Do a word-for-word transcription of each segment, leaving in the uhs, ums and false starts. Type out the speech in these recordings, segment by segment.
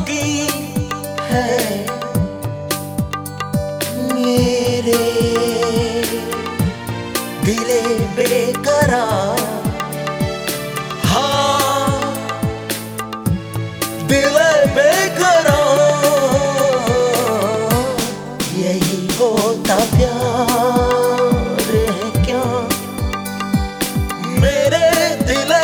की है मेरे दिले बेकरार। हाँ दिले बेकरार, यही होता प्यार है क्या मेरे दिले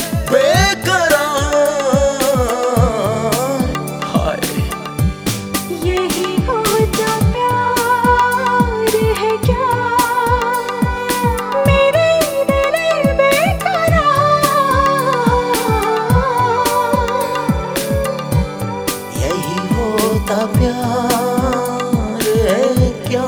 प्यार है क्या।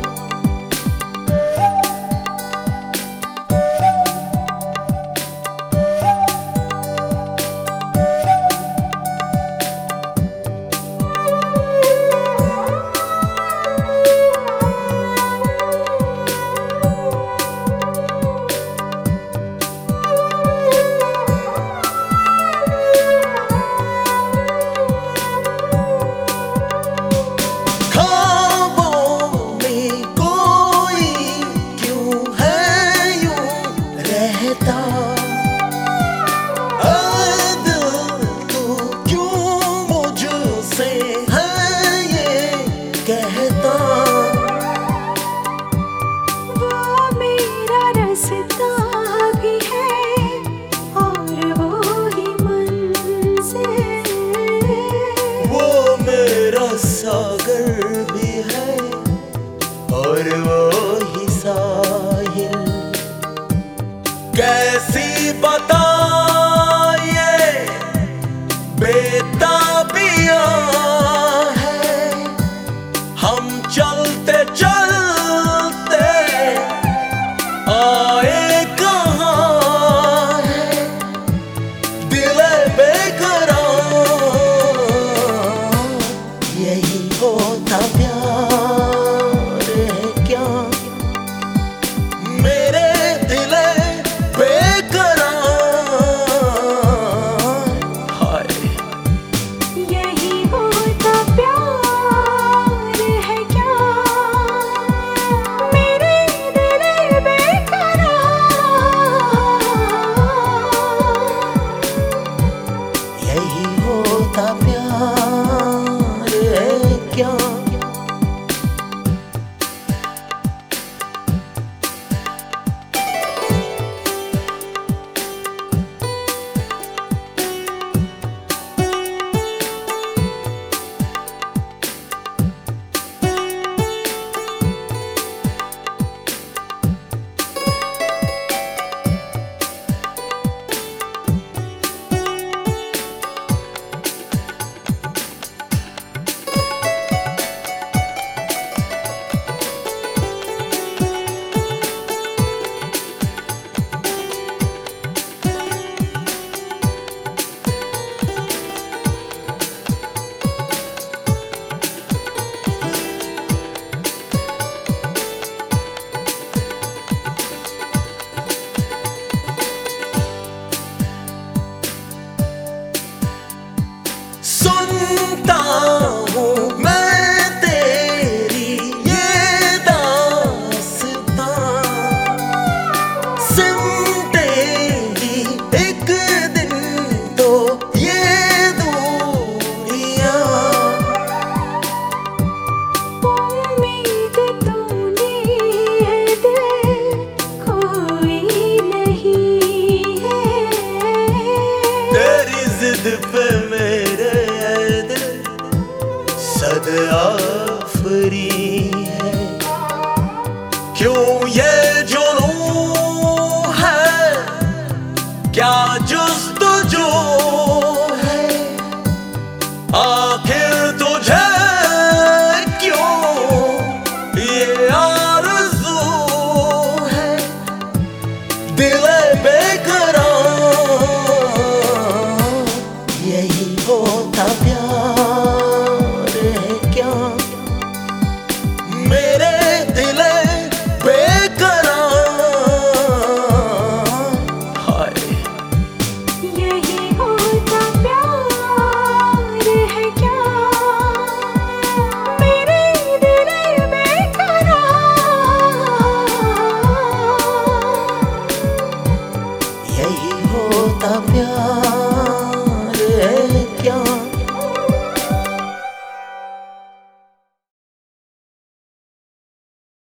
सागर भी है और वो ही साहिल, कैसी बताइए बेताबिया है। हम चलते चलते आए कहाँ है दिले बेकरार, यही होता प्यार है क्या मेरे दिले बेकरार। हाय यही होता प्यार है क्या मेरे दिले बेकरार, यही होता प्यार है क्या। सुनता हूँ मैं तेरी ये दास्तां, सिमटेगी एक दिन तो ये दूरियां। उम्मीद तूने है दिल कोई नहीं है, तेरी जिद पे मेरे सद आफरी है। क्यों ये जुनून है, क्या जुस्तजू है, आखिर तुझे क्यों ये आरज़ू है दिले बेकरार, यही होता प्यार है क्या मेरे दिले बेकरार। हाय यही होता होता प्यार